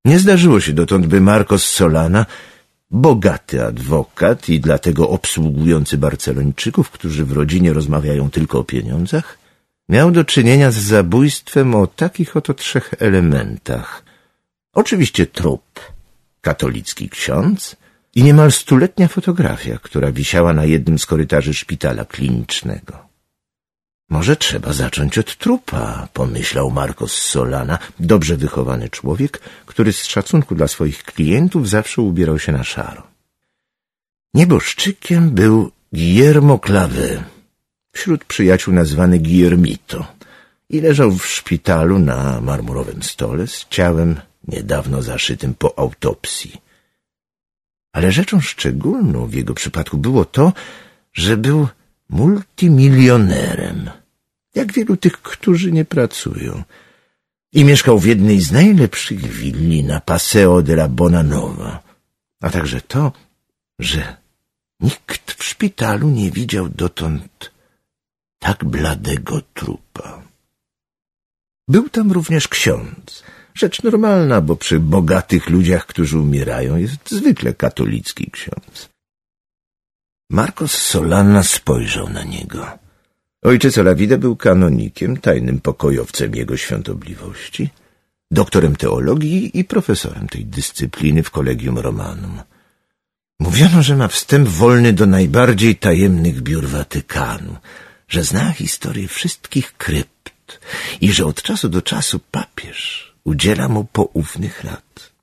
Nie zdarzyło się dotąd, by Marcos Solana, bogaty adwokat i dlatego obsługujący Barcelończyków, którzy w rodzinie rozmawiają tylko o pieniądzach, miał do czynienia z zabójstwem o takich oto 3 elementach. Oczywiście trup, katolicki ksiądz i niemal 100-letnia fotografia, która wisiała na jednym z korytarzy szpitala klinicznego. Może trzeba zacząć od trupa, pomyślał Marcos Solana, dobrze wychowany człowiek, który z szacunku dla swoich klientów zawsze ubierał się na szaro. Nieboszczykiem był Guillermo Clavé, wśród przyjaciół nazwany Guillermito, i leżał w szpitalu na marmurowym stole z ciałem niedawno zaszytym po autopsji. Ale rzeczą szczególną w jego przypadku było to, że był multimilionerem, jak wielu tych, którzy nie pracują, i mieszkał w jednej z najlepszych willi na Paseo de la Bonanova, a także to, że nikt w szpitalu nie widział dotąd tak bladego trupa. Był tam również ksiądz, rzecz normalna, bo przy bogatych ludziach, którzy umierają, jest zwykle katolicki ksiądz. Marcos Solana spojrzał na niego. Ojciec Olavide był kanonikiem, tajnym pokojowcem jego świątobliwości, doktorem teologii i profesorem tej dyscypliny w Collegium Romanum. Mówiono, że ma wstęp wolny do najbardziej tajemnych biur Watykanu, że zna historię wszystkich krypt i że od czasu do czasu papież udziela mu poufnych rad.